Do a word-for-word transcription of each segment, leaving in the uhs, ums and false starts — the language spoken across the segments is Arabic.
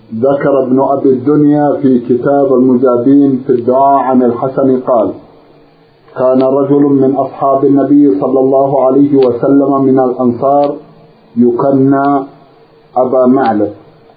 ذكر ابن أبي الدنيا في كتاب المجابين في الدعاء عن الحسن قال: كان رجل من أصحاب النبي صلى الله عليه وسلم من الأنصار يكنى أبا معلب،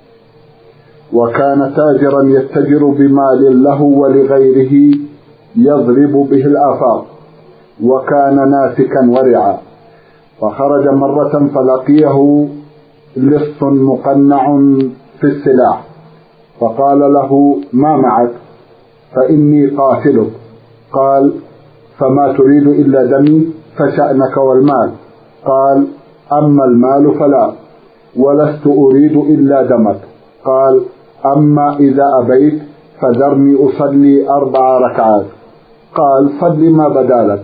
وكان تاجرا يتجر بمال له ولغيره يضرب به الآفاق، وكان ناسكا ورعا. فخرج مرة فلقيه لص مقنع في السلاح، فقال له: ما معك؟ فإني قاتلك. قال: فما تريد إلا دمي؟ فشأنك والمال. قال: أما المال فلا، ولست أريد إلا دمك. قال: أما إذا أبيت فذرني أصلي أربع ركعات. قال: صل ما بدا لك.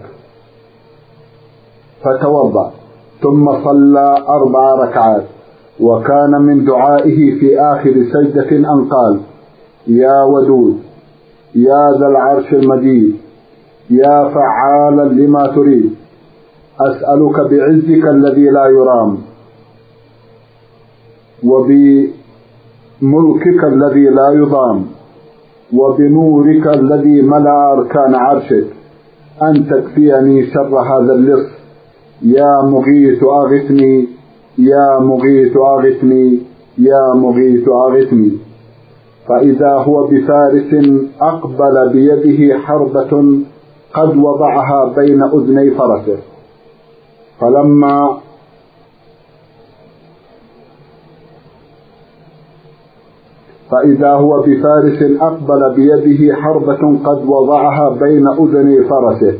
فتوضأ ثم صلى أربع ركعات، وكان من دعائه في آخر سجدة أن قال: يا ودود، يا ذا العرش المجيد، يا فعالا لما تريد، أسألك بعزك الذي لا يرام، وبملكك الذي لا يضام، وبنورك الذي ملأ أركان عرشك، أن تكفيني شر هذا اللص. يا مغيث أغثني، يا مغيث أغثني، يا مغيث أغثني. فإذا هو بفارس أقبل بيده حربة قد وضعها بين أذني فرسه، فلما فإذا هو بفارس أقبل بيده حربة قد وضعها بين أذني فرسه،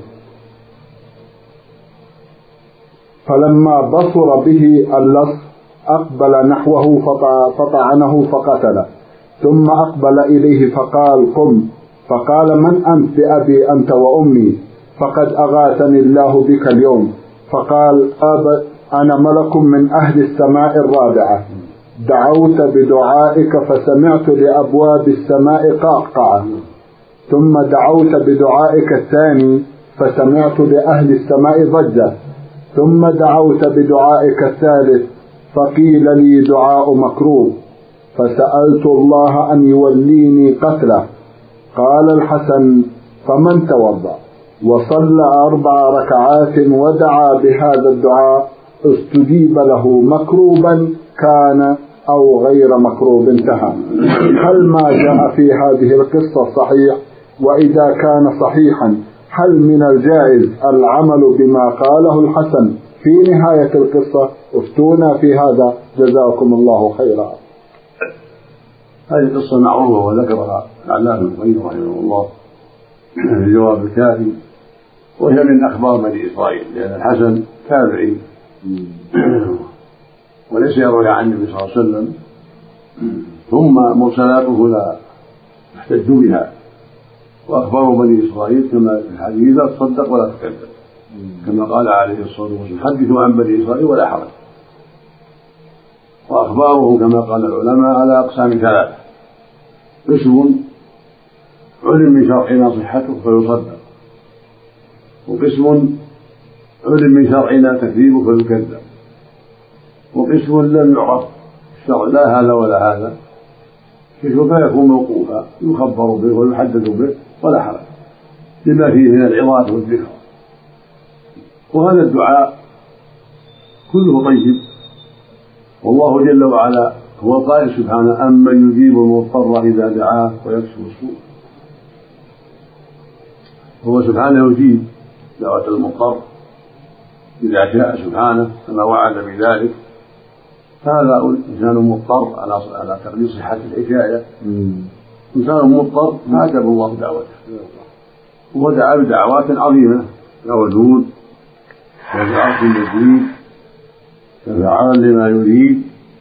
فلما بصر به اللص أقبل نحوه فطعنه فقتله، ثم أقبل إليه فقال: قم. فقال: من أنت؟ بأبي أنت وأمي، فقد أغاثني الله بك اليوم. فقال: أنا ملك من أهل السماء الرابعة، دعوت بدعائك فسمعت لأبواب السماء قعقعة، ثم دعوت بدعائك الثاني فسمعت لأهل السماء ضجة، ثم دعوت بدعائك الثالث فقيل لي دعاء مكروه، فسألت الله أن يوليني قتله. قال الحسن: فمن توضأ وصلى أربع ركعات ودعا بهذا الدعاء استجيب له مكروبا كان أو غير مكروب. انتهى. هل ما جاء في هذه القصة صحيح؟ وإذا كان صحيحا هل من الجائز العمل بما قاله الحسن في نهاية القصة؟ افتونا في هذا جزاكم الله خيرا. هذه قصة معروفة وذكرها العلامة ابن القيم رحمه الله في الجواب الكافي، وهي من أخبار بني إسرائيل، لأن الحسن تابعي وليس يروي عن النبي صلى الله عليه وسلم، ثم مرسلاته لا يحتج بها، وأخبار بني إسرائيل كما في الحديث لا تصدق ولا تكذب، كما قال عليه الصلاة والسلام: حدثوا عن بني إسرائيل ولا حرج. وأخباره كما قال العلماء على أقسام ثلاثة: قسم علم من شرعنا صحته فيصدق، وقسم علم من شرعنا تكذيبه فيكذب، وقسم لم يعرف الشرع لا هذا ولا هذا فيكون موقوفا يخبر به ويحدث به ولا حرج لما فيه من العظات والذكر. وهذا الدعاء كله طيب، والله جل وعلا هو القائل سبحانه: أمن يجيب المضطر إذا دعاه ويكشف السوء. هو سبحانه يجيب دعوة المضطر إذا شاء سبحانه كما وعد بذلك. هذا إنسان مضطر على تقدير صحة الحكاية، إنسان مضطر فأجاب الله دعوته، ودعا بدعوات عظيمة: يا ودود، يا ذا العرش المجيد، ففعال لما يريد،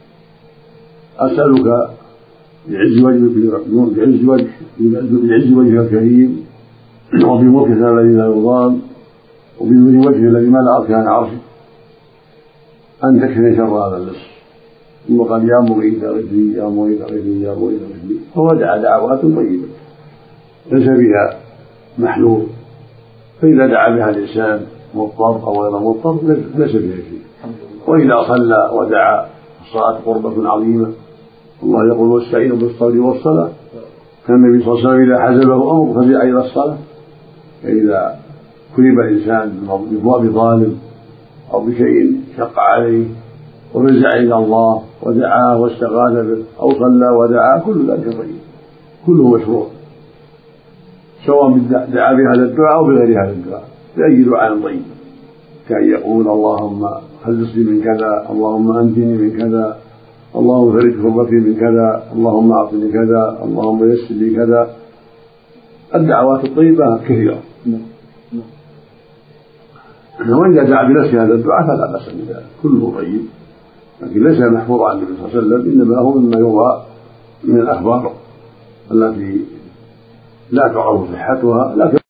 أسألك بعز وجهك بعز وجهك بعز وجهك الكريم، وبملكك الذي لا يضام، وبنور وجهك الذي ملأ أركان عرشك، أن تكفني شر هذا اللص. ثم قال: يا مغيث أغثني، يا مغيث أغثني، يا مغيث أغثني. هو دعا دعوات طيبة ليس بها محلول، فإذا دعا بها الإنسان مضطر أو غير مضطر ليس بها شيء. وإذا صلى ودعا الصلاة قربة عظيمة الله يقول واستعينوا بالصبر والصلاة. كان النبي صلى الله عليه وسلم إذا حزبه أمر فزع إلى الصلاة. فإذا كلب الإنسان بظالم أو بشيء شق عليه ورجع إلى الله ودعاه واستغاث به أو صلى ودعاه كل ذلك طيب، كله مشروع، سواء دعا بهذا الدعاء أو بغير هذا الدعاء، بأي دعاء طيب، كأن يقول اللهم خلصني من كذا، اللهم أنجني من كذا، اللهم فرج كربتي من كذا، اللهم أعطني كذا، اللهم يسر لي كذا. الدعوات الطيبة كثيرة، وإذا دعا بنفس هذا الدعاء فلا بأس بذلك، كله طيب، لكن ليس محفوظ عن النبي صلى الله عليه وسلم، إنما هو مما يروى من الأخبار التي لا تعرف صحتها لكن